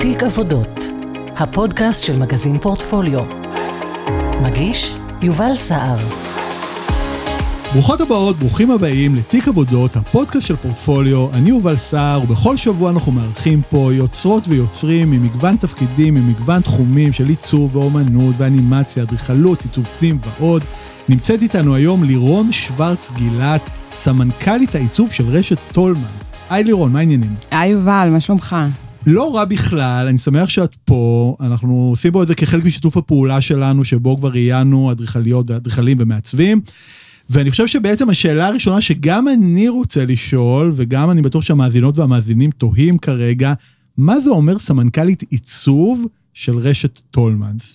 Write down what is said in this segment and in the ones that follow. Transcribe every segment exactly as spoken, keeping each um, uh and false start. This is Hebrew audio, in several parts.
תיק עבודות, הפודקאסט של מגזין פורטפוליו. מגיש יובל סער. ברוכות הבאות, ברוכים הבאים לתיק עבודות, הפודקאסט של פורטפוליו. אני יובל סער, ובכל שבוע אנחנו מארחים פה יוצרות ויוצרים ממגוון תפקידים, ממגוון תחומים של עיצוב ואומנות ואנימציה, אדריכלות, עיצוב פנים ועוד. נמצאת איתנו היום לירון שוורץ גילת, סמנכ"לית העיצוב של רשת טולמנס. היי לירון, מה העניינים? היי יובל, מה שלומך? לא רע בכלל, אני שמח שאת פה, אנחנו עושים בו את זה כחלק משיתוף הפעולה שלנו, שבו כבר ראיינו אדריכליות ואדריכלים ומעצבים, ואני חושב שבעצם השאלה הראשונה שגם אני רוצה לשאול, וגם אני בטוח שהמאזינות והמאזינים תוהים כרגע, מה זה אומר סמנכ"לית עיצוב של רשת טולמנס?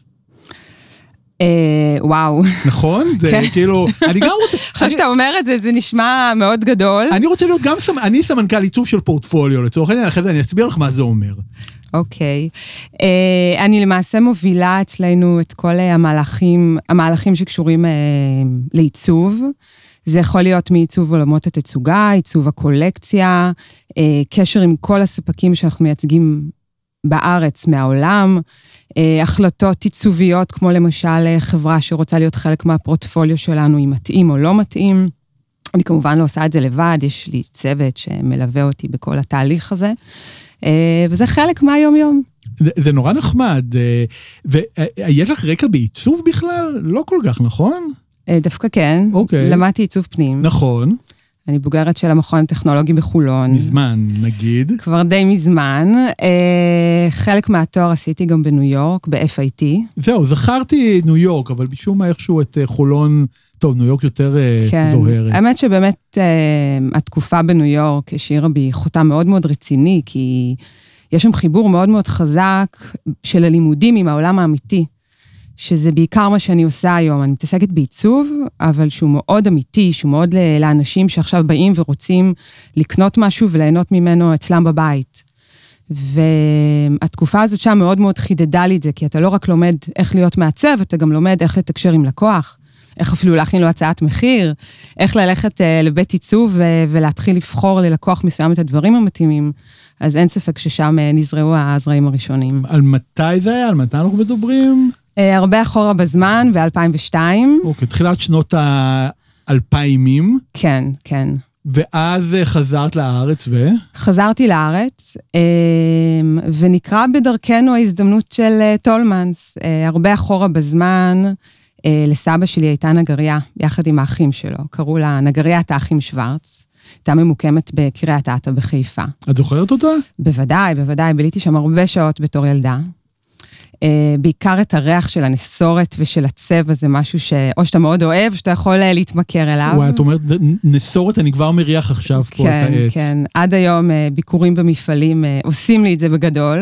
וואו. נכון? זה כאילו, אני גם רוצה... עכשיו שאתה אומר את זה, זה נשמע מאוד גדול. אני רוצה להיות גם, אני סמנכ"ל עיצוב של פורטפוליו, לצורך העניין, אחרי זה אני אסביר לך מה זה אומר. אוקיי. אני למעשה מובילה אצלנו את כל המהלכים, המהלכים שקשורים לעיצוב. זה יכול להיות מעיצוב עולמות התצוגה, עיצוב הקולקציה, קשר עם כל הספקים שאנחנו מייצגים בארץ, מהעולם, החלטות עיצוביות, כמו למשל חברה שרוצה להיות חלק מהפורטפוליו שלנו, אם מתאים או לא מתאים. אני כמובן לא עושה את זה לבד, יש לי צוות שמלווה אותי בכל התהליך הזה, וזה חלק מהיום-יום. זה, זה נורא נחמד, ויש לך רקע בעיצוב בכלל? לא כל כך, נכון? דווקא כן, אוקיי. למדתי עיצוב פנים. נכון. אני בוגרת של המכון הטכנולוגי בחולון. מזמן, נגיד. כבר די מזמן. חלק מהתואר עשיתי גם בניו יורק, ב-אף איי טי. זהו, זכרתי ניו יורק, אבל בשום מה איכשהו את חולון, טוב, ניו יורק יותר כן. זוהרת. האמת שבאמת התקופה בניו יורק השאירה בי חותם מאוד מאוד רציני, כי יש שם חיבור מאוד מאוד חזק של הלימודים עם העולם האמיתי. שזה בעיקר מה שאני עושה היום, אני מתעסקת בעיצוב, אבל שהוא מאוד אמיתי, שהוא מאוד לאנשים שעכשיו באים ורוצים לקנות משהו וליהנות ממנו אצלם בבית. והתקופה הזאת שם מאוד מאוד חידדה לי את זה, כי אתה לא רק לומד איך להיות מעצב, אתה גם לומד איך לתקשר עם לקוח, איך אפילו להכין לו הצעת מחיר, איך ללכת לבית עיצוב ולהתחיל לבחור ללקוח מסוים את הדברים המתאימים, אז אין ספק ששם נזרעו הזרעים הראשונים. על מתי זה היה? על מתי אנחנו מדברים? הרבה אחורה בזמן, ב-אלפיים ושתיים. אוקיי, תחילת שנות האלפיימים. כן, כן. ואז חזרת לארץ ו? חזרתי לארץ, ונקרא בדרכנו ההזדמנות של טולמנס. הרבה אחורה בזמן, לסבא שלי הייתה נגריה, יחד עם האחים שלו. קראו לה נגריית האחים שוורץ. הייתה ממוקמת בקריית אתא בחיפה. את זוכרת אותה? בוודאי, בוודאי. ביליתי שם הרבה שעות בתור ילדה. בעיקר את הריח של הנסורת ושל הצבע, זה משהו שאו שאתה מאוד אוהב, שאתה יכול להתמכר אליו. וואי, את אומרת, נסורת, אני כבר מריח עכשיו פה כן, את העץ. כן, עד היום ביקורים במפעלים עושים לי את זה בגדול.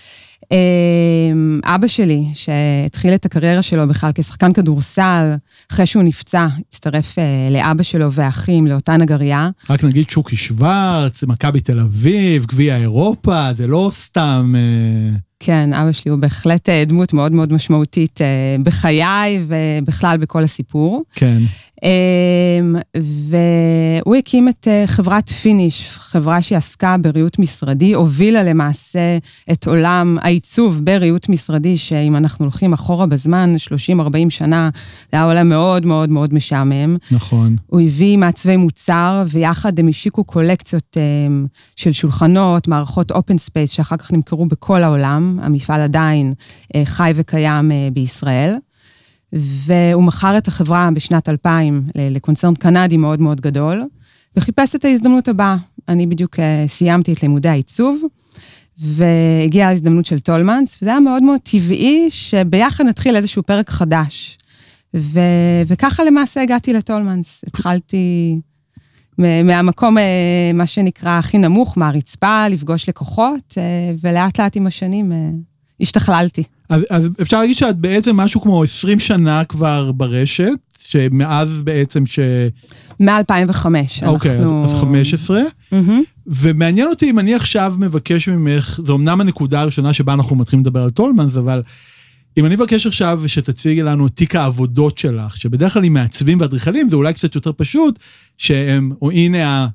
אבא שלי, שהתחיל את הקריירה שלו בכלל כשחקן כדורסל, אחרי שהוא נפצע, הצטרף לאבא שלו ואחים, לאותה נגריה. רק נגיד שוקי שוורץ, מכבי תל אביב, גביע אירופה, זה לא סתם... כן, אבא שלי הוא בהחלט דמות מאוד מאוד משמעותית בחיי ובכלל בכל הסיפור. כן. והוא הקים את חברת פיניש, חברה שעסקה בריהוט משרדי, הובילה למעשה את עולם העיצוב בריהוט משרדי, שאם אנחנו הולכים אחורה בזמן, שלושים ארבעים שנה, זה היה עולם מאוד מאוד מאוד משעמם. נכון. הוא הביא מעצבי מוצר, ויחד הם השיקו קולקציות של שולחנות, מערכות אופן ספייס, שאחר כך נמכרו בכל העולם, המפעל עדיין חי וקיים בישראל. והוא מכר את החברה בשנת אלפיים לקונצרן קנדי מאוד מאוד גדול, וחיפש את ההזדמנות הבאה. אני בדיוק סיימתי את לימודי העיצוב, והגיעה ההזדמנות של טולמנס, וזה היה מאוד מאוד טבעי שביחד נתחיל איזשהו פרק חדש. ו... וככה למעשה הגעתי לטולמנס. התחלתי מהמקום, מה שנקרא, הכי נמוך, מהרצפה, לפגוש לקוחות, ולאט לאט עם השנים השתכללתי. אז, אז אפשר להגיד שאת בעצם משהו כמו עשרים שנה כבר ברשת, שמאז בעצם ש... מ-אלפיים וחמש. אוקיי, אנחנו... אז, אז חמש עשרה. Mm-hmm. ומעניין אותי אם אני עכשיו מבקש ממך, זו אמנם הנקודה הראשונה שבה אנחנו מתחילים לדבר על טולמנס, אבל אם אני מבקש עכשיו שתציגי לנו את תיק העבודות שלך, שבדרך כלל עם מעצבים ואדריכלים, זה אולי קצת יותר פשוט, שהם, או הנה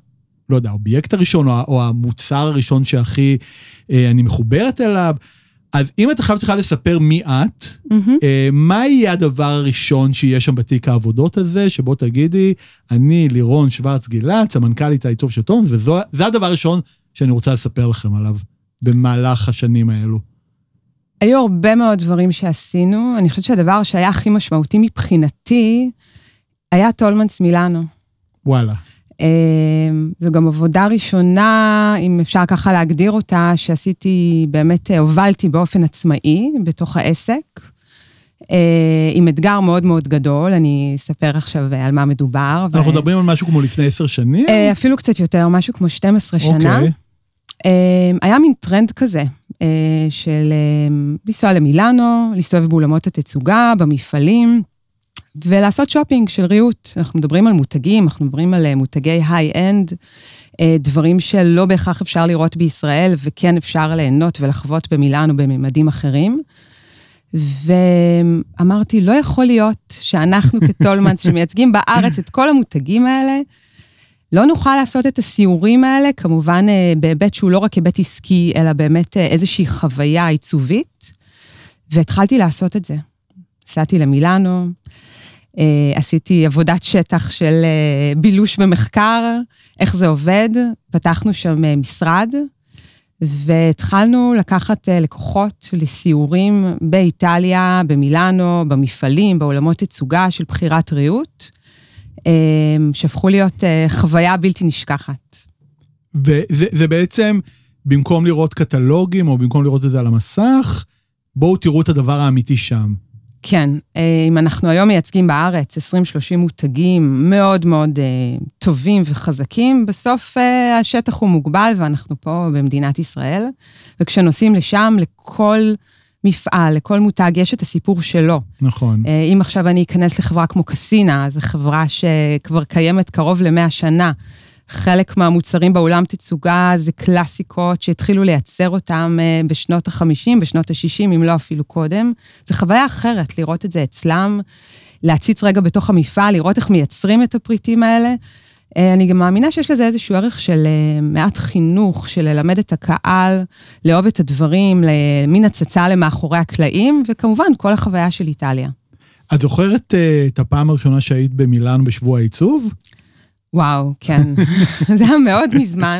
לא יודע, האובייקט הראשון, או, או המוצר הראשון שהכי אה, אני מחוברת אליו. אז אם את עכשיו צריכה לספר מי את, mm-hmm. אה, מה יהיה הדבר הראשון שיש שם בתיק העבודות הזה, שבו תגידי, אני לירון שוורץ גילת, סמנכ"לית העיצוב של טומס, וזה הדבר הראשון שאני רוצה לספר לכם עליו, במהלך השנים האלו. היו הרבה מאוד דברים שעשינו, אני חושבת שהדבר שהיה הכי משמעותי מבחינתי, היה טולמנס מילאנו. וואלה. זו גם עבודה ראשונה, אם אפשר ככה להגדיר אותה, שעשיתי, באמת הובלתי באופן עצמאי בתוך העסק, עם אתגר מאוד מאוד גדול, אני אספר עכשיו על מה מדובר. אנחנו ו... מדברים על משהו כמו לפני עשר שנים? אפילו קצת יותר, משהו כמו שתים עשרה שנה. אוקיי. היה מין טרנד כזה, של לנסוע למילאנו, להסתובב באולמות התצוגה, במפעלים, ולעשות שופינג של ריהוט. אנחנו מדברים על מותגים, אנחנו מדברים על מותגי היי-אנד, דברים שלא בהכרח אפשר לראות בישראל, וכן אפשר ליהנות ולחוות במילאנו בממדים אחרים. ואמרתי, לא יכול להיות שאנחנו כטולמנס שמייצגים בארץ את כל המותגים האלה, לא נוכל לעשות את הסיורים האלה, כמובן בהיבט שהוא לא רק היבט עסקי, אלא באמת איזושהי חוויה עיצובית, והתחלתי לעשות את זה. נסעתי למילאנו, עשיתי עבודת שטח של בילוש ומחקר, איך זה עובד, פתחנו שם משרד, והתחלנו לקחת לקוחות לסיורים באיטליה, במילאנו, במפעלים, בעולמות תצוגה של בחירת ריהוט, שהפכו להיות חוויה בלתי נשכחת. וזה זה בעצם, במקום לראות קטלוגים, או במקום לראות את זה על המסך, בואו תראו את הדבר האמיתי שם. כן, אם אנחנו היום מייצגים בארץ עשרים שלושים מותגים מאוד מאוד טובים וחזקים, בסוף השטח הוא מוגבל, ואנחנו פה במדינת ישראל, וכשנוסעים לשם, לכל מפעל, לכל מותג, יש את הסיפור שלו. נכון. אם עכשיו אני אכנס לחברה כמו קסינה, זו חברה שכבר קיימת קרוב למאה שנה, חלק מהמוצרים באולם תצוגה זה קלאסיקות שהתחילו לייצר אותם בשנות ה-חמישים, בשנות ה-שישים, אם לא אפילו קודם. זו חוויה אחרת לראות את זה אצלם, להציץ רגע בתוך המפעל, לראות איך מייצרים את הפריטים האלה. אני גם מאמינה שיש לזה איזשהו ערך של מעט חינוך, של ללמד את הקהל, לאהוב את הדברים, למין הצצה למאחורי הקלעים, וכמובן כל החוויה של איטליה. את זוכרת את הפעם הראשונה שהיית במילאנו בשבוע העיצוב? וואו, כן. זה היה מאוד מזמן.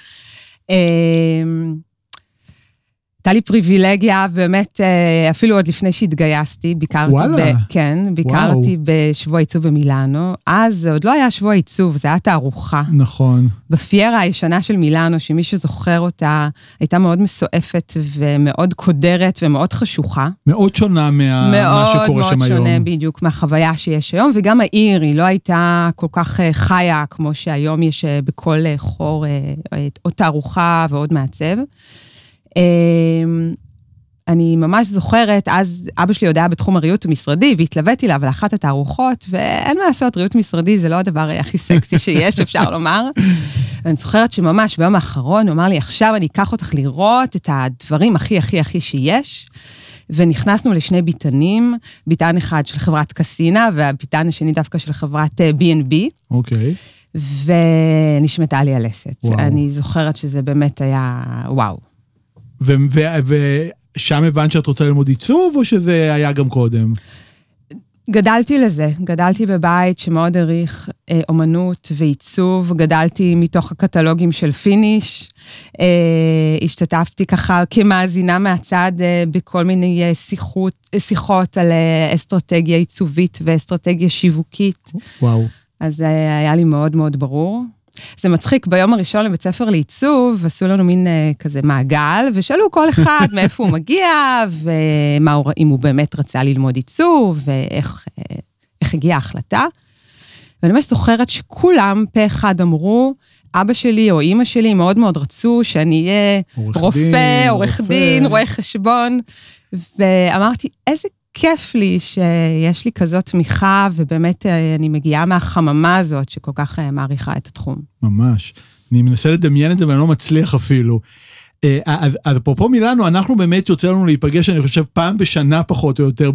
הייתה לי פריבילגיה, באמת, אפילו עוד לפני שהתגייסתי, ביקרתי, וואלה. ב, כן, ביקרתי וואו. בשבוע עיצוב במילאנו, אז זה עוד לא היה שבוע עיצוב, זה היה תערוכה. נכון. בפיירה הישנה של מילאנו, שמי שזוכר אותה, הייתה מאוד מסועפת ומאוד קודרת ומאוד חשוכה. מאוד שונה מה, מה שקורה מאוד שם היום. מאוד שונה בדיוק מהחוויה שיש היום, וגם העיר היא לא הייתה כל כך חיה, כמו שהיום יש בכל חור, עוד תערוכה ועוד מעצב. אני ממש זוכרת, אז אבא שלי יודע בתחום הריהוט המשרדי, והתלוויתי לה, ולאחת התערוכות, ואין מה לעשות, ריהוט משרדי זה לא הדבר הכי סקסי שיש, אפשר לומר. ואני זוכרת שממש ביום האחרון, הוא אמר לי, עכשיו אני אקח אותך לראות את הדברים הכי הכי הכי שיש, ונכנסנו לשני ביטנים, ביטן אחד של חברת קסינה, והביטן השני דווקא של חברת בי אנד בי. אוקיי. ונשמטה לי הלסת. אני זוכרת שזה באמת היה וואו. ושם הבנת שאת רוצה ללמוד עיצוב, או שזה היה גם קודם? גדלתי לזה, גדלתי בבית שמאוד עריך אה, אומנות ועיצוב, גדלתי מתוך הקטלוגים של פיניש, אה, השתתפתי ככה כמאזינה מהצד אה, בכל מיני אה, שיחות, אה, שיחות על אה, אסטרטגיה עיצובית ואסטרטגיה שיווקית. וואו. אז אה, היה לי מאוד מאוד ברור. זה מצחיק, ביום הראשון לבית ספר לעיצוב, עשו לנו מין uh, כזה מעגל, ושאלו כל אחד מאיפה הוא מגיע, ואם הוא באמת רצה ללמוד עיצוב, ואיך uh, איך הגיעה ההחלטה. ואני ממש זוכרת שכולם פה אחד אמרו, אבא שלי או אמא שלי מאוד מאוד רצו שאני אהיה רופא, עורך דין, רואה חשבון, ואמרתי, איזה כיף לי שיש לי כזאת תמיכה, ובאמת אני מגיעה מהחממה הזאת, שכל כך מעריכה את התחום. ממש. אני מנסה לדמיין את זה, ואני לא מצליח אפילו. אז, אז אפרופו מילאנו, אנחנו באמת יוצא לנו להיפגש, אני חושב, פעם בשנה פחות או יותר,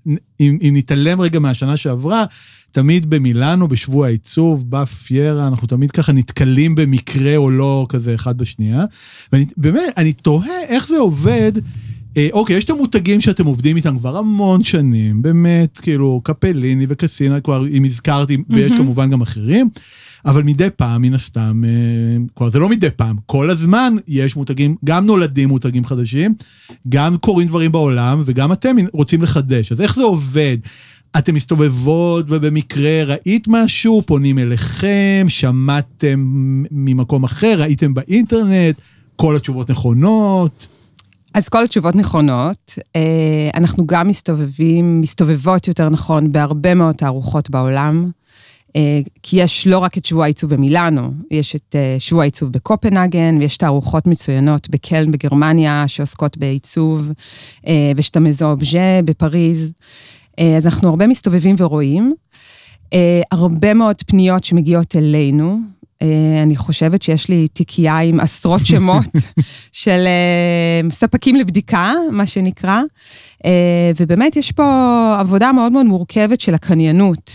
אם, אם נתעלם רגע מהשנה שעברה, תמיד במילאנו, בשבוע העיצוב, בפיירה, אנחנו תמיד ככה נתקלים במקרה או לא כזה אחד בשנייה. ואני, באמת, אני תוהה איך זה עובד. אה, אוקיי, יש את המותגים שאתם עובדים איתם כבר המון שנים, באמת, כאילו, קפליני וקסינה, כבר, אם הזכרתי, ויש כמובן גם אחרים, אבל מדי פעם, מן הסתם, אה, כבר זה לא מדי פעם, כל הזמן יש מותגים, גם נולדים מותגים חדשים, גם קורים דברים בעולם, וגם אתם רוצים לחדש. אז איך זה עובד? אתם מסתובבות ובמקרה ראית משהו, פונים אליכם, שמעתם ממקום אחר, ראיתם באינטרנט, כל התשובות נכונות. אז כל התשובות נכונות, אנחנו גם מסתובבים, מסתובבות יותר נכון, בהרבה מאוד תערוכות בעולם, כי יש לא רק את שבוע העיצוב במילאנו, יש את שבוע העיצוב בקופנהגן, ויש תערוכות מצוינות בקלן בגרמניה, שעוסקות בעיצוב, ויש את המזו אובז'ה בפריז, אז אנחנו הרבה מסתובבים ורואים, הרבה מאוד פניות שמגיעות אלינו, אני חושבת שיש לי תיקייה עם עשרות שמות של ספקים לבדיקה, מה שנקרא, ובאמת יש פה עבודה מאוד מאוד מורכבת של הקניינות.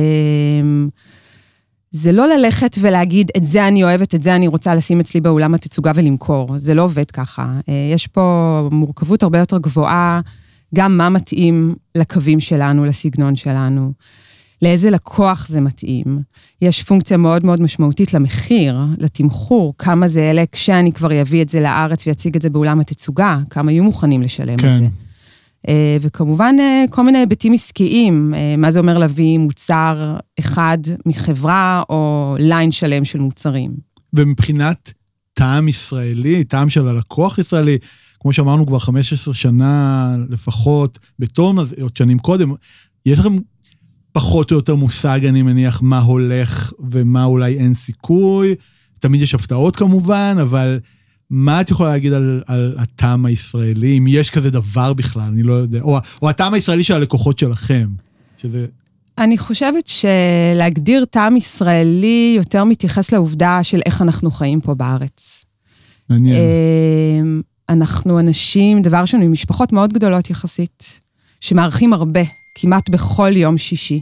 זה לא ללכת ולהגיד, את זה אני אוהבת, את זה אני רוצה לשים אצלי באולם התצוגה ולמכור, זה לא עובד ככה. יש פה מורכבות הרבה יותר גבוהה, גם מה מתאים לקווים שלנו, לסגנון שלנו, לאיזה לקוח זה מתאים. יש פונקציה מאוד מאוד משמעותית למחיר, לתמחור, כמה זה אלה כשאני כבר אביא את זה לארץ ויציג את זה באולם התצוגה, כמה יהיו מוכנים לשלם כן. את זה. וכמובן כל מיני היבטים עסקיים, מה זה אומר להביא מוצר אחד מחברה או ליין שלם של מוצרים. ומבחינת טעם ישראלי, טעם של הלקוח ישראלי, כמו שאמרנו כבר חמש עשרה שנה לפחות, בתום, אז עוד שנים קודם, יש לכם פחות או יותר מושג, אני מניח, מה הולך ומה אולי אין סיכוי, תמיד יש הפתעות כמובן, אבל מה את יכולה להגיד על, על הטעם הישראלי, אם יש כזה דבר בכלל, אני לא יודע, או, או הטעם הישראלי של הלקוחות שלכם, שזה... אני חושבת שלהגדיר טעם ישראלי יותר מתייחס לעובדה של איך אנחנו חיים פה בארץ. מעניין. אנחנו אנשים, דבר שנו, משפחות מאוד גדולות יחסית, שמארחים הרבה, כמעט בכל יום שישי.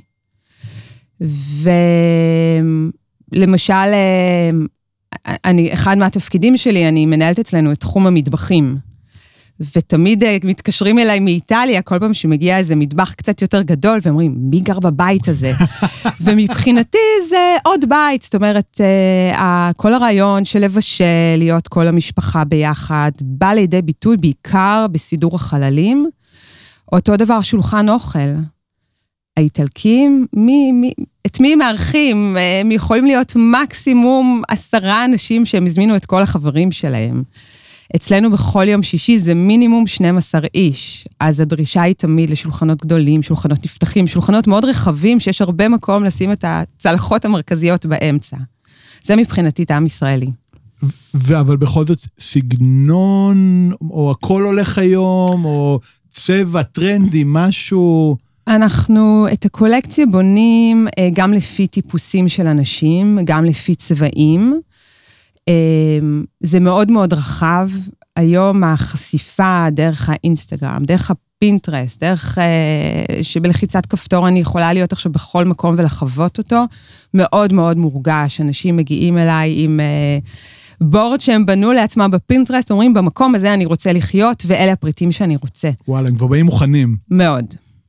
ולמשל, אני, אחד מהתפקידים שלי, אני מנהלת אצלנו את תחום המטבחים, ותמיד מתקשרים אליי מאיטליה, כל פעם שמגיע איזה מטבח קצת יותר גדול, ואומרים, מי גר בבית הזה? ומבחינתי זה עוד בית, זאת אומרת, כל הרעיון של לבשל, להיות כל המשפחה ביחד, בא לידי ביטוי בעיקר בסידור החללים, אותו דבר שולחן אוכל. האיטלקים, מי, מי, את מי מארחים? הם יכולים להיות מקסימום עשרה אנשים שהם הזמינו את כל החברים שלהם. אצלנו בכל יום שישי זה מינימום שנים עשר איש, אז הדרישה היא תמיד לשולחנות גדולים, שולחנות נפתחים, שולחנות מאוד רחבים, שיש הרבה מקום לשים את הצלחות המרכזיות באמצע. זה מבחינתי טעם ישראלי. אבל בכל זאת סגנון, או הכל הולך היום, או צבע, טרנדי, משהו... אנחנו את הקולקציה בונים גם לפי טיפוסים של אנשים, גם לפי צבעים. זה מאוד מאוד רחב. היום החשיפה דרך האינסטגרם, דרך הפינטרסט, דרך שבלחיצת כפתור אני יכולה להיות עכשיו בכל מקום ולחוות אותו, מאוד מאוד מורגש. אנשים מגיעים אליי עם בורד שהם בנו לעצמם בפינטרסט, אומרים במקום הזה אני רוצה לחיות, ואלה הפריטים שאני רוצה. וואלה, הם כבר באים מוכנים. מאוד.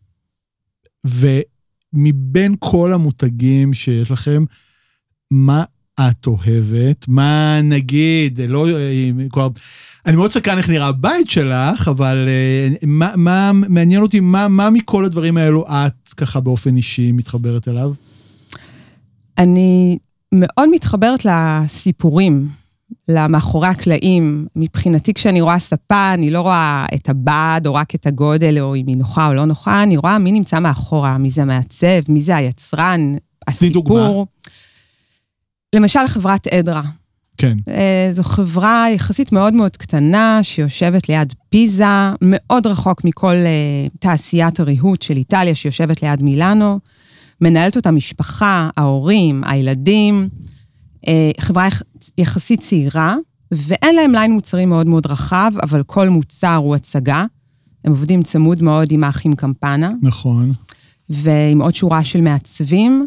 ומבין כל המותגים שיש לכם, מה את אוהבת? מה נגיד? לא, כבר, אני מאוד סקרן איך נראה הבית שלך, אבל מה, מה, מעניין אותי, מה, מה מכל הדברים האלו את ככה באופן אישי מתחברת אליו? אני מאוד מתחברת לסיפורים, למאחורי הקלעים. מבחינתי כשאני רואה ספה, אני לא רואה את הבד או רק את הגודל, או אם היא נוחה או לא נוחה, אני רואה מי נמצא מאחורה, מי זה מעצב, מי זה היצרן, הסיפור. למשל חברת אדרה. כן. זו חברה יחסית מאוד מאוד קטנה, שיושבת ליד פיזה, מאוד רחוק מכל תעשיית הריהוט של איטליה, שיושבת ליד מילאנו, מנהלת אותה משפחה, ההורים, הילדים, חברה יחסית צעירה, ואין להם ליין מוצרים מאוד מאוד רחב, אבל כל מוצר הוא הצגה, הם עובדים צמוד מאוד עם האחים קמפנה. נכון. ועם עוד שורה של מעצבים,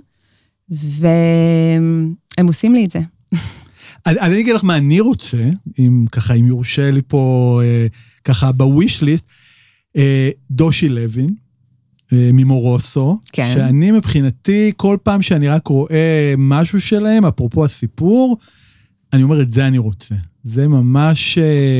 והם עושים לי את זה. אז אני אגיד לך מה אני רוצה, אם ככה, אם יורשה לי פה, ככה, בווישליסט, דושי לוין, ממורוסו, כן. שאני מבחינתי, כל פעם שאני רק רואה משהו שלהם, אפרופו הסיפור, אני אומר, את זה אני רוצה. זה ממש,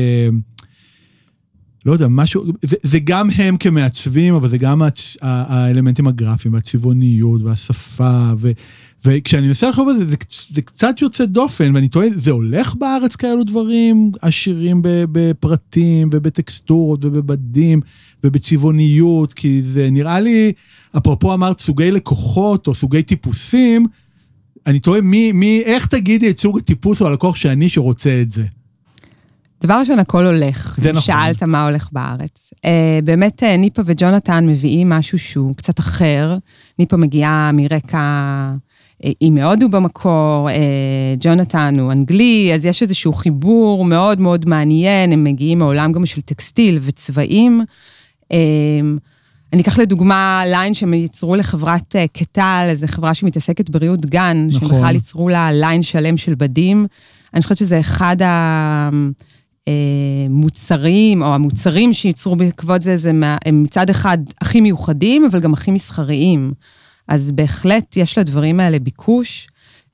לא יודע, משהו, זה, זה גם הם כמעצבים, אבל זה גם הצ, האלמנטים הגרפיים, והצבעוניות, והשפה, ו, וכשאני מנסה לחשוב על זה, זה, זה קצת יוצא דופן, ואני טועה, זה הולך בארץ כאלו דברים, עשירים בפרטים, ובטקסטורות, ובבדים, ובצבעוניות, כי זה נראה לי, אפרופו אמרת, סוגי לקוחות, או סוגי טיפוסים, אני טועה, מי, מי, איך תגידי את סוג הטיפוס או הלקוח שאני שרוצה את זה? דבר ראשון, הכל הולך. זה נכון. שאלת מה הולך בארץ. Uh, באמת, uh, ניפה וג'ונתן מביאים משהו שהוא קצת אחר. ניפה מגיעה מרקע, uh, היא מהודו במקור, uh, ג'ונתן הוא אנגלי, אז יש איזשהו חיבור מאוד מאוד מעניין, הם מגיעים מעולם גם של טקסטיל וצבעים. Uh, אני אקח לדוגמה ליין שהם ייצרו לחברת uh, קטל, איזו חברה שמתעסקת בריאות גן, נכון. שהם בכלל ייצרו לה ליין שלם של בדים. אני חושבת שזה אחד ה... מוצרים, או המוצרים שייצרו בעקבות זה, זה הם מצד אחד הכי מיוחדים, אבל גם הכי מסחריים. אז בהחלט יש לדברים האלה ביקוש,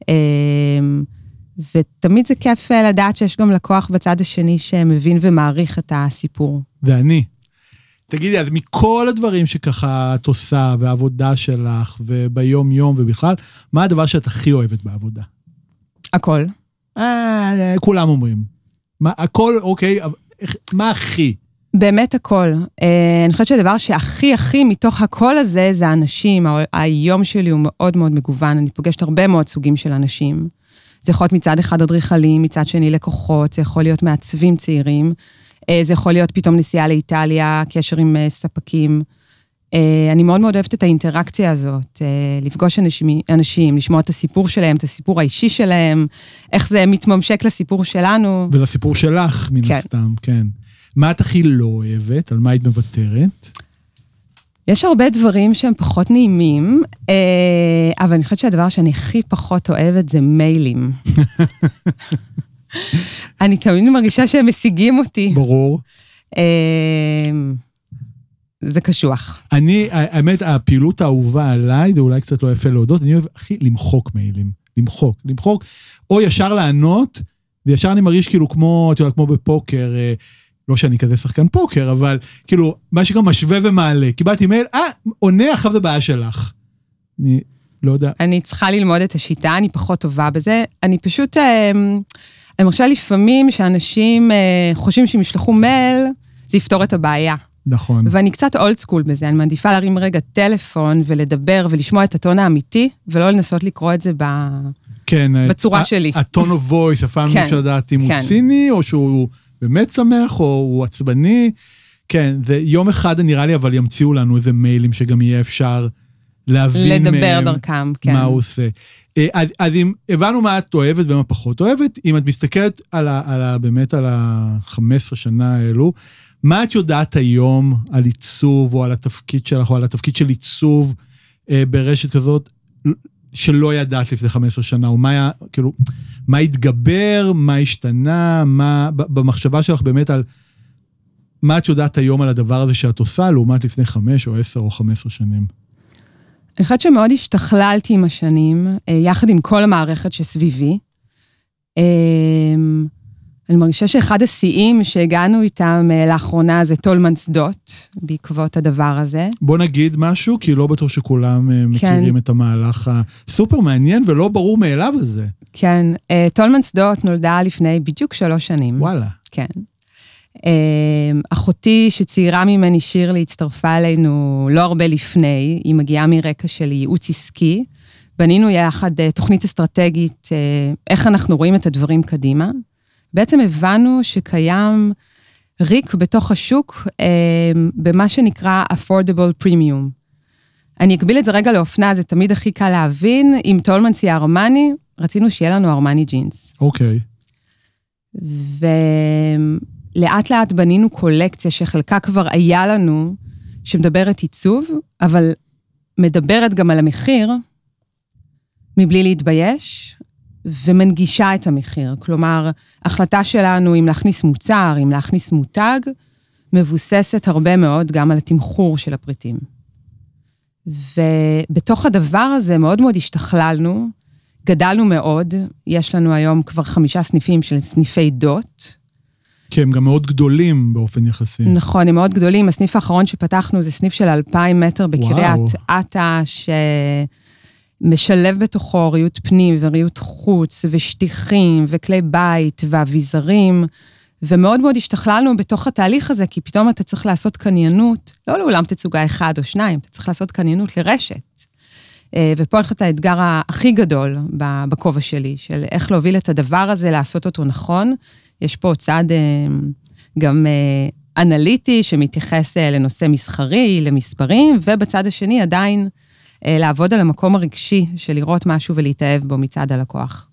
ותמיד זה כיף לדעת שיש גם לקוח בצד השני שמבין ומעריך את הסיפור. ואני, תגידי, אז מכל הדברים שככה את עושה, והעבודה שלך, וביום יום ובכלל, מה הדבר שאת הכי אוהבת בעבודה? הכל. אה, כולם אומרים. מה, הכל, אוקיי, מה הכי? באמת הכל. אני חושבת שהדבר שהכי הכי מתוך הכל הזה, זה האנשים. היום שלי הוא מאוד מאוד מגוון, אני פוגשת הרבה מאוד סוגים של אנשים. זה יכול להיות מצד אחד אדריכלים, מצד שני לקוחות, זה יכול להיות מעצבים צעירים, זה יכול להיות פתאום נסיעה לאיטליה, קשר עם ספקים. אני מאוד מאוד אוהבת את האינטראקציה הזאת, לפגוש אנשים, אנשים, לשמוע את הסיפור שלהם, את הסיפור האישי שלהם, איך זה מתממשק לסיפור שלנו. ולסיפור שלך, מן כן. הסתם, כן. מה את הכי לא אוהבת? על מה היית מוותרת? יש הרבה דברים שהם פחות נעימים, אבל אני חושבת שהדבר שאני הכי פחות אוהבת זה מיילים. אני תמיד מרגישה שהם משיגים אותי. ברור. זה קשוח. אני, האמת, הפעילות האהובה עליי, זה אולי קצת לא יפה להודות, אני אוהב הכי למחוק מיילים. למחוק, למחוק, או ישר לענות, וישר אני מרגיש כאילו כמו, כמו בפוקר, לא שאני כזה שחקן פוקר, אבל כאילו, מה שגם משווה ומעלה. קיבלתי מייל, אה, עונה, אחר זה בעיה שלך. אני לא יודע. אני צריכה ללמוד את השיטה, אני פחות טובה בזה. אני פשוט, אני מרשה לפעמים שאנשים חושבים שהם ישלחו מייל, זה יפתור את הבעיה. נכון. ואני קצת אולד סקול בזה, אני מעדיפה להרים רגע טלפון ולדבר ולשמוע את הטון האמיתי, ולא לנסות לקרוא את זה כן, בצורה שלי. הטון of voice, הפעם כן, אפשר לדעת אם כן. הוא ציני, או שהוא באמת שמח, או הוא עצבני. כן, זה יום אחד נראה לי, אבל ימציאו לנו איזה מיילים שגם יהיה אפשר להבין לדבר דרכם, כן. מה הוא עושה. אז, אז אם הבנו מה את אוהבת ומה פחות אוהבת, אם את מסתכלת על ה, על ה, באמת על ה-חמש עשרה שנה האלו, מה את יודעת היום על עיצוב, או על התפקיד שלך, או על התפקיד של עיצוב אה, ברשת כזאת, שלא ידעת לפני חמש עשרה שנה, או מה היה, כאילו, מה התגבר, מה השתנה, מה, במחשבה שלך באמת על, מה את יודעת היום על הדבר הזה שאת עושה, לעומת לפני חמש או עשר או חמש עשרה שנים? אני חושבת שמאוד השתכללתי עם השנים, יחד עם כל המערכת שסביבי. אני מרגישה שאחד השיאים שהגענו איתם לאחרונה זה טולמן שדות, בעקבות הדבר הזה. בוא נגיד משהו, כי לא בטוח שכולם מכירים כן. את המהלך הסופר מעניין ולא ברור מאליו הזה. כן, טולמן שדות נולדה לפני בדיוק שלוש שנים. וואלה. כן. אחותי שצעירה ממני שירלי הצטרפה אלינו לא הרבה לפני, היא מגיעה מרקע של ייעוץ עסקי, בנינו יחד תוכנית אסטרטגית, איך אנחנו רואים את הדברים קדימה, בעצם הבנו שקיים ריק בתוך השוק במה שנקרא affordable premium. אני אקביל את זה רגע לאופנה, זה תמיד הכי קל להבין, אם טולמן צייה ארמני, רצינו שיהיה לנו ארמני ג'ינס. אוקיי. ו... לאט לאט בנינו קולקציה שחלקה כבר היה לנו, שמדברת עיצוב, אבל מדברת גם על המחיר, מבלי להתבייש, ומנגישה את המחיר. כלומר, החלטה שלנו אם להכניס מוצר, אם להכניס מותג, מבוססת הרבה מאוד גם על התמחור של הפריטים. ובתוך הדבר הזה מאוד מאוד השתכללנו, גדלנו מאוד, יש לנו היום כבר חמישה סניפים של סניפי דוט. כי הם גם מאוד גדולים באופן יחסי. נכון, הם מאוד גדולים. הסניף האחרון שפתחנו זה סניף של אלפיים מטר בקריית אתא, שמשלב בתוכו ריהוט פנים וריהוט חוץ, ושטיחים וכלי בית ואביזרים, ומאוד מאוד השתכללנו בתוך התהליך הזה, כי פתאום אתה צריך לעשות קניינות, לא לעולם תצוגה אחד או שניים, אתה צריך לעשות קניינות לרשת. ופה הולך את האתגר הכי גדול בכובע שלי, של איך להוביל את הדבר הזה, לעשות אותו נכון. יש פה צד גם אנליטי, שמתייחס לנושא מסחרי, למספרים, ובצד השני עדיין לעבוד על המקום הרגשי, של לראות משהו ולהתאהב בו מצד הלקוח.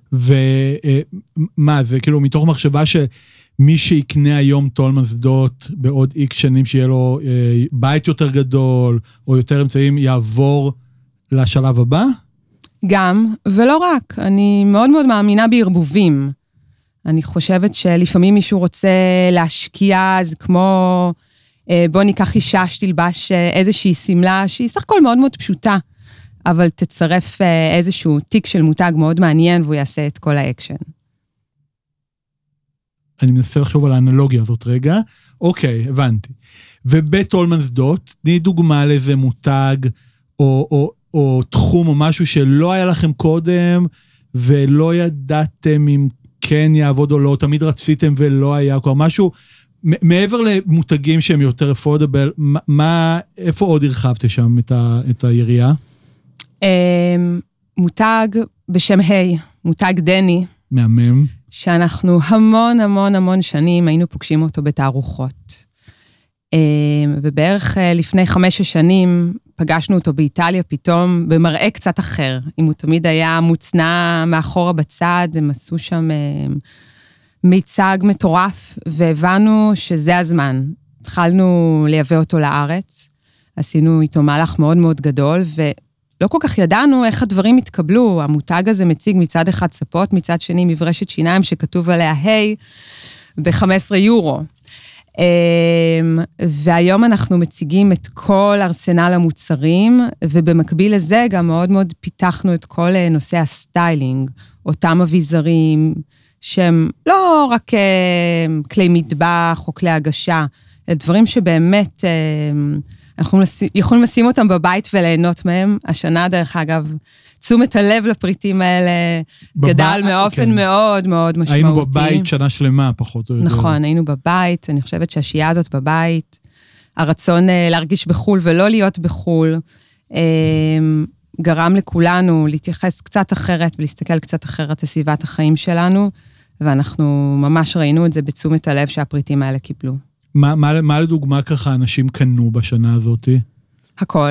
ומה, זה כאילו מתוך מחשבה שמי שיקנה היום טולמנס דוט, בעוד איקס שנים שיהיה לו בית יותר גדול, או יותר אמצעים, יעבור לשלב הבא? גם, ולא רק. אני מאוד מאוד מאמינה בערבובים. אני חושבת שלפעמים מישהו רוצה להשקיע, אז כמו, בוא ניקח אישה שתלבש איזושהי סמלה, שהיא סך הכל מאוד מאוד פשוטה, אבל תצרף איזשהו תיק של מותג מאוד מעניין, והוא יעשה את כל האקשן. אני מנסה לחשוב על האנלוגיה הזאת רגע. אוקיי, הבנתי. ובטולמנס דוט, תני דוגמה לאיזה מותג, או, או, או תחום או משהו שלא היה לכם קודם, ולא ידעתם אם כן יעבוד או לא, תמיד רציתם ולא היה, כבר משהו, מעבר למותגים שהם יותר affordable, מה, איפה עוד הרחבתם שם את, ה, את היריעה? מותג בשם היי, מותג דני. מהמם. שאנחנו המון המון המון שנים היינו פוגשים אותו בתערוכות. ובערך לפני חמש שנים פגשנו אותו באיטליה פתאום במראה קצת אחר. אם הוא תמיד היה מוצנע מאחורה בצד, הם עשו שם מיצג מטורף, והבנו שזה הזמן. התחלנו לייבא אותו לארץ, עשינו איתו מהלך מאוד מאוד גדול, ולא כל כך ידענו איך הדברים התקבלו. המותג הזה מציג מצד אחד ספות, מצד שני מברשת שיניים שכתוב עליה היי, ב-חמישה עשר יורו. והיום אנחנו מציגים את כל ארסנל המוצרים, ובמקביל לזה גם מאוד מאוד פיתחנו את כל נושא הסטיילינג, אותם אביזרים, שהם לא רק כלי מטבח או כלי הגשה, דברים שבאמת אנחנו יכולים לשים אותם בבית וליהנות מהם. השנה דרך אגב, תשומת הלב לפריטים האלה גדל מאופן מאוד מאוד משמעותי. היינו בבית שנה שלמה פחות או יותר. נכון, היינו בבית, אני חושבת שהשיעה הזאת בבית, הרצון להרגיש בחול ולא להיות בחול, גרם לכולנו להתייחס קצת אחרת ולהסתכל קצת אחרת על סביבת החיים שלנו, ואנחנו ממש ראינו את זה בתשומת הלב שהפריטים האלה קיבלו. מה, מה, מה לדוגמה ככה אנשים קנו בשנה הזאת? הכל.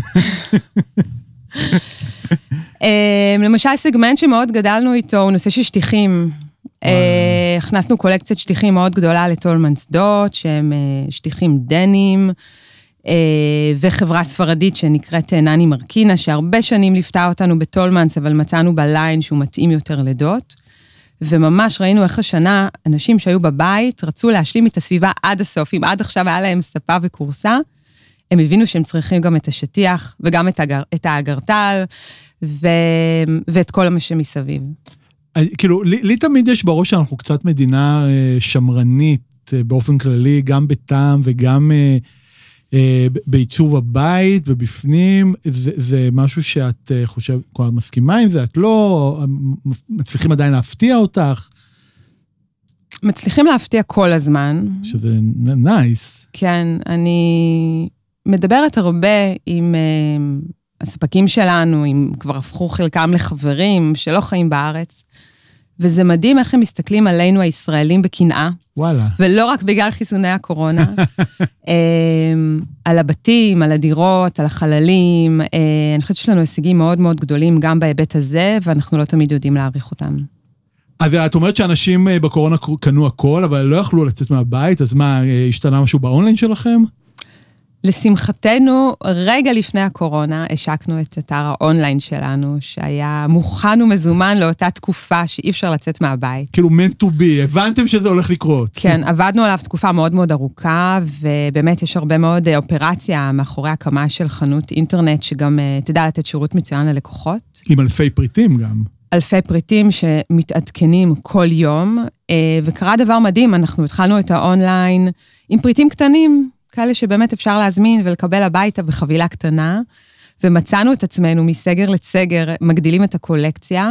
למשל, סגמנט שמאוד גדלנו איתו, הוא נושא של שטיחים. הכנסנו קולקציית שטיחים מאוד גדולה לטולמנס דוט, שהם שטיחים דנים, וחברה ספרדית שנקראת נני מרקינה, שהרבה שנים ליפתה אותנו בטולמנס, אבל מצאנו בליין שהוא מתאים יותר לדוט. וממש ראינו איך השנה, אנשים שהיו בבית, רצו להשלים את הסביבה עד הסוף. אם עד עכשיו היה להם ספה וקורסה, הם הבינו שהם צריכים גם את השטיח, וגם את, הגר, את האגרטל, ו, ואת כל מה שמסביב. כאילו, לי, לי תמיד יש בראש שאנחנו קצת מדינה שמרנית, באופן כללי, גם בטעם וגם בעיצוב הבית ובפנים. זה, זה משהו שאת חושב, כבר מסכימה עם זה, את לא, מצליחים עדיין להפתיע אותך. מצליחים להפתיע כל הזמן. שזה נייס. כן, אני מדברת הרבה עם uh, הספקים שלנו, עם כבר הפכו חלקם לחברים שלא חיים בארץ, וזה מדהים איך הם מסתכלים עלינו הישראלים בקנאה. וואלה. ולא רק בגלל חיסוני הקורונה. um, על הבתים, על הדירות, על החללים. Uh, אני חושבת שיש לנו הישגים מאוד מאוד גדולים גם בהיבט הזה, ואנחנו לא תמיד יודעים להעריך אותם. אז את אומרת שאנשים בקורונה קנו הכל, אבל לא יכלו לצאת מהבית, אז מה, השתנה משהו באונליין שלכם? לשמחתנו, רגע לפני הקורונה, השקנו את אתר האונליין שלנו, שהיה מוכן ומזומן לאותה תקופה שאי אפשר לצאת מהבית. כאילו meant to be, הבנתם שזה הולך לקרות. כן, עבדנו עליו תקופה מאוד מאוד ארוכה, ובאמת יש הרבה מאוד אופרציה מאחורי הקמה של חנות אינטרנט, שגם תדע לתת שירות מצוין ללקוחות. עם אלפי פריטים גם. אלפי פריטים שמתעדכנים כל יום, וקרה דבר מדהים, אנחנו התחלנו את האונליין עם פריטים קטנים, כאלה שבאמת אפשר להזמין ולקבל הביתה בחבילה קטנה, ומצאנו את עצמנו מסגר לסגר, מגדילים את הקולקציה,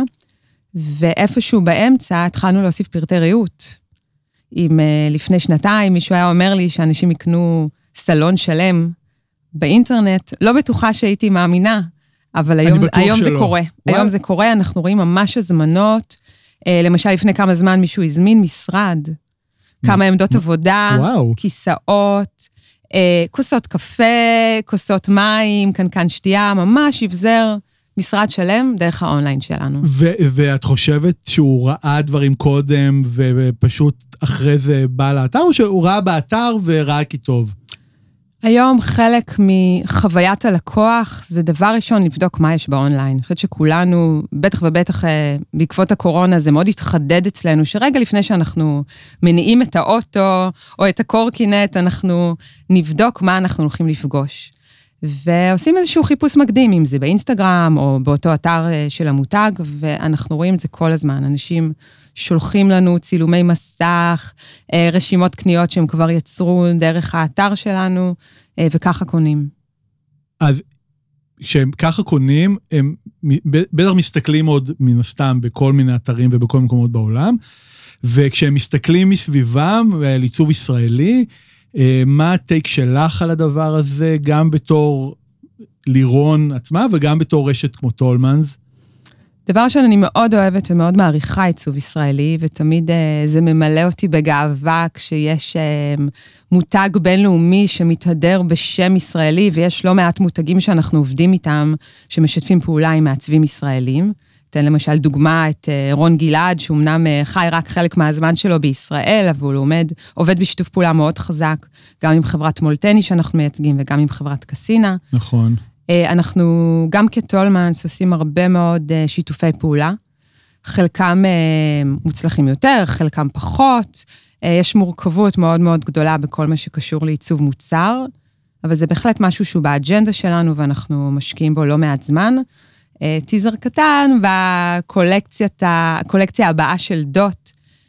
ואיפשהו באמצע התחלנו להוסיף פרטי ריהוט. אם לפני שנתיים מישהו היה אומר לי שאנשים יקנו סלון שלם באינטרנט, לא בטוחה שהייתי מאמינה, אבל היום, היום זה קורה. וואו. היום זה קורה, אנחנו רואים ממש הזמנות, למשל לפני כמה זמן מישהו הזמין משרד, כמה עמדות עבודה, וואו. כיסאות, כוסות קפה, כוסות מים, קנקן שתייה, ממש יבזר משרד שלם דרך האונליין שלנו. ו- ואת חושבת שהוא ראה דברים קודם, ופשוט אחרי זה בא לאתר, או שהוא ראה באתר וראה כי טוב? היום חלק מחוויית הלקוח, זה דבר ראשון לבדוק מה יש באונליין. אני חושבת שכולנו, בטח ובטח בעקבות הקורונה, זה מאוד התחדד אצלנו, שרגע לפני שאנחנו מניעים את האוטו, או את הקורקינט, אנחנו נבדוק מה אנחנו הולכים לפגוש. ועושים איזשהו חיפוש מקדים, אם זה באינסטגרם, או באותו אתר של המותג, ואנחנו רואים את זה כל הזמן. אנשים שולחים לנו צילומי מסך, רשימות קניות שהם כבר יצרו דרך האתר שלנו, וככה קונים. אז כשהם ככה קונים, הם בטח מסתכלים עוד מן הסתם בכל מיני אתרים ובכל מקומות בעולם, וכשהם מסתכלים מסביבם על עיצוב ישראלי, מה הטייק שלך על הדבר הזה, גם בתור לירון עצמה, וגם בתור רשת כמו טולמנס? דבר שאני מאוד אוהבת ומאוד מעריכה עיצוב ישראלי, ותמיד זה ממלא אותי בגאווה כשיש מותג בינלאומי שמתהדר בשם ישראלי, ויש לא מעט מותגים שאנחנו עובדים איתם, שמשתפים פעולה עם מעצבים ישראלים. תן למשל דוגמה את רון גלעד, שהוא אמנם חי רק חלק מהזמן שלו בישראל, אבל הוא עומד, עובד בשיתוף פעולה מאוד חזק, גם עם חברת מולטני שאנחנו מייצגים, וגם עם חברת קסינה. נכון. אנחנו גם כטולמנס עושים הרבה מאוד שיתופי פעולה, חלקם מוצלחים יותר, חלקם פחות, יש מורכבות מאוד מאוד גדולה בכל מה שקשור לעיצוב מוצר, אבל זה בהחלט משהו שהוא באג'נדה שלנו, ואנחנו משקיעים בו לא מעט זמן. טיזר קטן, בקולקציה הבאה של דוט,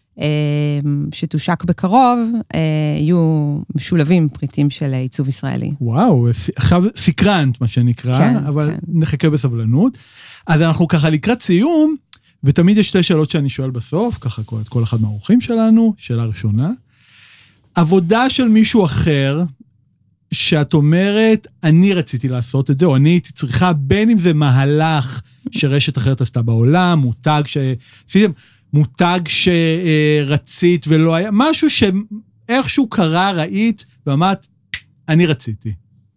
שתושק בקרוב, יהיו משולבים פריטים של עיצוב ישראלי. וואו, עכשיו סקרנט, מה שנקרא, כן, אבל כן. נחכה בסבלנות. אז אנחנו ככה לקראת סיום, ותמיד יש שתי שאלות שאני שואל בסוף, ככה את כל אחד מהאורחים שלנו, שאלה ראשונה. עבודה של מישהו אחר, שאת אומרת, אני רציתי לעשות את זה, או אני הייתי צריכה, בין אם זה מהלך שרשת אחרת עשתה בעולם, מותג שעשיתם, מותג שרצית ולא היה, משהו שאיכשהו קרה, ראית, ואמרת, אני רציתי.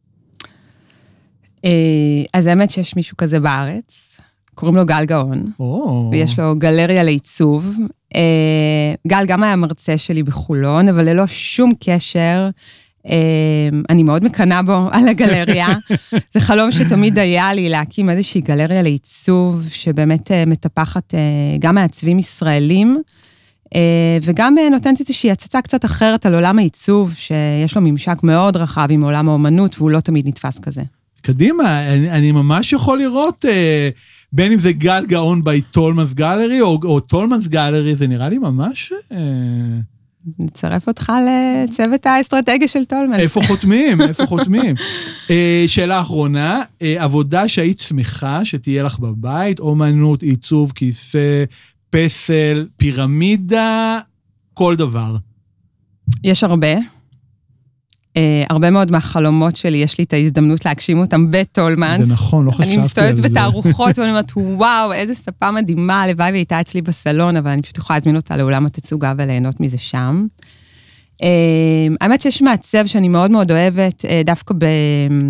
אז האמת שיש מישהו כזה בארץ, קוראים לו גל גאון, ויש לו גלריה לעיצוב. גל גם היה מרצה שלי בחולון, אבל ללא שום קשר, אני מאוד מקנה בו על הגלריה. זה חלום שתמיד היה לי להקים איזושהי גלריה לעיצוב, שבאמת מטפחת גם מעצבים ישראלים, וגם נותנת איזושהי הצצה קצת אחרת על עולם העיצוב, שיש לו ממשק מאוד רחב עם עולם האומנות, והוא לא תמיד נתפס כזה. קדימה, אני, אני ממש יכול לראות, בין אם זה גל גאון בי טולמנס גלרי, או, או טולמנס גלרי, זה נראה לי ממש... נצרף אותך לצוות האסטרטגיה של טולמנס. איפה חותמים? איפה חותמים? שאלה אחרונה, עבודה שהיית שמחה שתהיה לך בבית, אומנות, עיצוב, כיסא, פסל, פירמידה, כל דבר. יש הרבה. הרבה מאוד מהחלומות שלי, יש לי את ההזדמנות להגשים אותם בטולמנס. זה נכון, לא חשבתי על זה. אני מסתובבת בתערוכות, ואני אומרת, וואו, איזה ספה מדהימה, הלוואי והייתה אצלי בסלון, אבל אני פשוט יכולה להזמין אותה לעולם התצוגה וליהנות מזה שם. האמת שיש מעצב שאני מאוד מאוד אוהבת, דווקא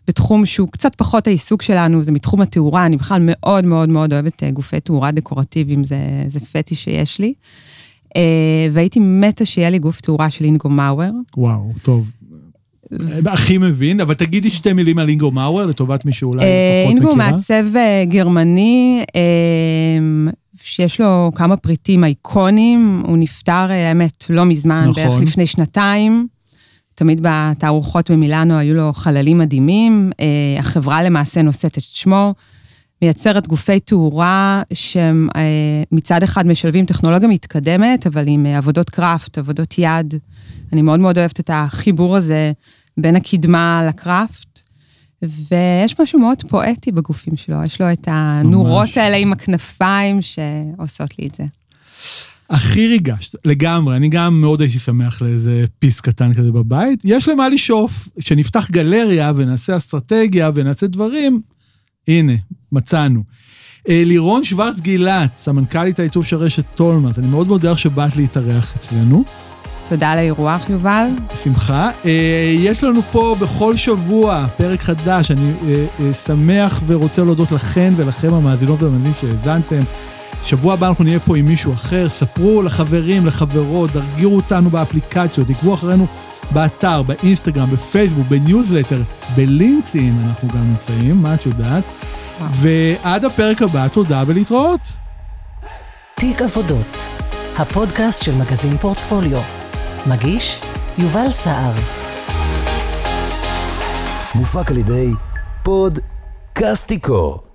בתחום שהוא קצת פחות העיסוק שלנו, זה מתחום התאורה, אני בכלל מאוד מאוד מאוד אוהבת גופי תאורה דקורטיביים, זה, זה פטי שיש לי. והייתי מתה שיהיה לי גוף תאורה של אינגו מאואר. וואו, טוב. הכי מבין, אבל תגידי שתי מילים על אינגו מאואר, לטובת מי שאולי פחות מכירה. אינגו מעצב גרמני, שיש לו כמה פריטים אייקונים, הוא נפטר, האמת, לא מזמן, נכון. בערך לפני שנתיים, תמיד בתערוכות במילאנו היו לו חללים מדהימים, החברה למעשה נושאת את שמו, מייצרת גופי תאורה שמצד אחד משלבים טכנולוגיה מתקדמת, אבל עם עבודות קראפט, עבודות יד. אני מאוד מאוד אוהבת את החיבור הזה בין הקדמה לקראפט, ויש משהו מאוד פואטי בגופים שלו, יש לו את הנורות ממש. האלה עם הכנפיים שעושות לי את זה. הכי ריגש, לגמרי, אני גם מאוד הייתי שמח לאיזה פיס קטן כזה בבית. יש למה לשאוף, שנפתח גלריה ונעשה אסטרטגיה ונעשה דברים, הנה, מצאנו. לירון שוורץ גילת, סמנכ"לית העיצוב של רשת טולמאס, אני מאוד מודה לך שבאת להתארח אצלנו. תודה על האירוח, יובל. בשמחה. יש לנו פה בכל שבוע פרק חדש, אני שמח ורוצה להודות לכן ולכם המאזינות והמאזינים שהאזנתם. שבוע הבא אנחנו נהיה פה עם מישהו אחר, ספרו לחברים, לחברות, דרגירו אותנו באפליקציות, תקבו אחרינו באתר, באינסטגרם, בפייסבוק, בניוזלטר, בלינקדאין אנחנו גם נמצאים, מה את יודעת? ועד הפרק הבא, תודה ולהתראות. תיק עבודות, הפודקאסט של מגזין פורטפוליו. מגיש יובל סער. מופק על ידי פודקאסטיקו.